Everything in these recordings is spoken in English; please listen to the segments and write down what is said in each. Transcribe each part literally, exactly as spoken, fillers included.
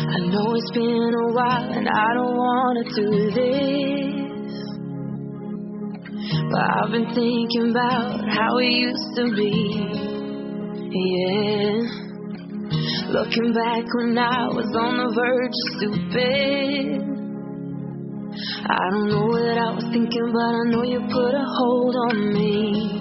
I know it's been a while and I don't wanna do this, but I've been thinking about how it used to be. Yeah, looking back when I was on the verge of stupid. I don't know what I was thinking, but I know you put a hold on me.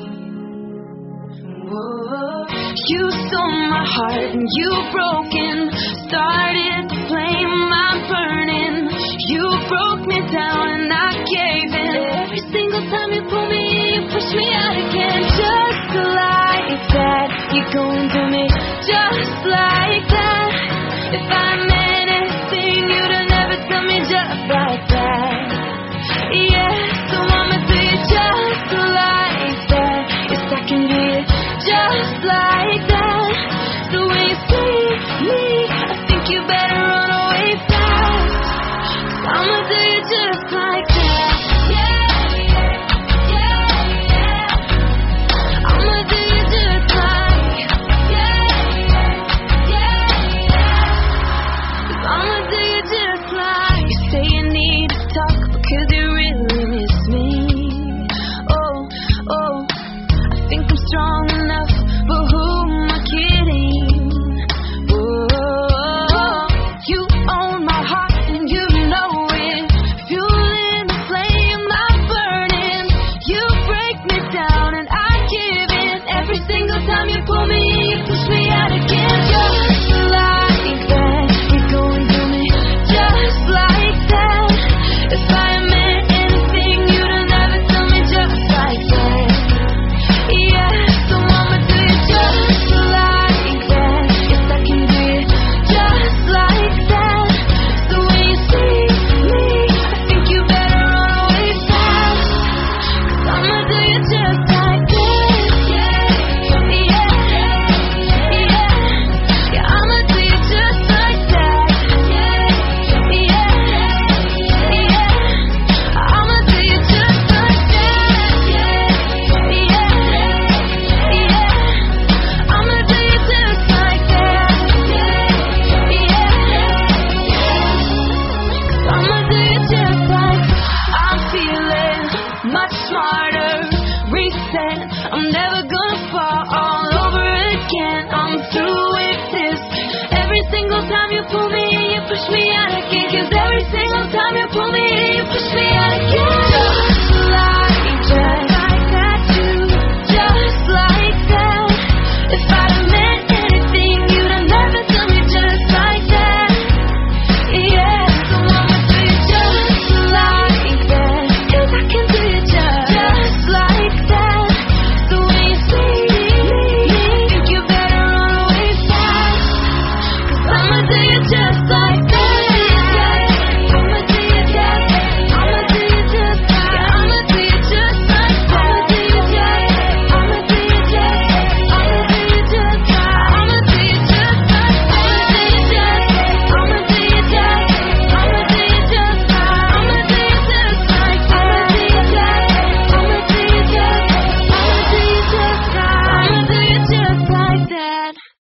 Whoa. You stole my heart and you broken, started the flame, I'm burning. You broke me down and I gave in. Every single time you pull me in, you push me out again. Just like that, you're going through me. Just like that. If I meant anything, you'd have never tell me just like that. Yeah, so I'ma do you just like that. Yes, I can do it just like that. So when you see me, I think you better run away fast. I'ma do you just like that. Yeah, yeah, yeah, yeah. I'ma do you just like, yeah, yeah, yeah. I'ma do you just like. You say you need to talk because you really miss me. Oh, oh, I think I'm strong enough, but who am I kidding? Oh, you own my heart and you know it. Fueling the flame, I'm burning. You break me down and I give in. Every single time you pull me in, you push me out again. Just like that, you're going through me. Just like that. If I meant anything, you'd have never tell me just like that. Yeah, so I'ma do you just like that. Yes, I can do it just like that. So when you see me, I think you better run away fast. 'Cause I'ma do you just like this. Yeah, yeah, yeah. Yeah, I'ma do you just like that. Yeah, yeah, yeah. I'ma do you just like that. Yeah, yeah, yeah. I'ma do you just like that. Yeah, yeah. I'ma do you just like. I'm feeling much smarter. Reset. I'm never gonna fall all over again. I'm through with this. Every single time you pull me in, you push me out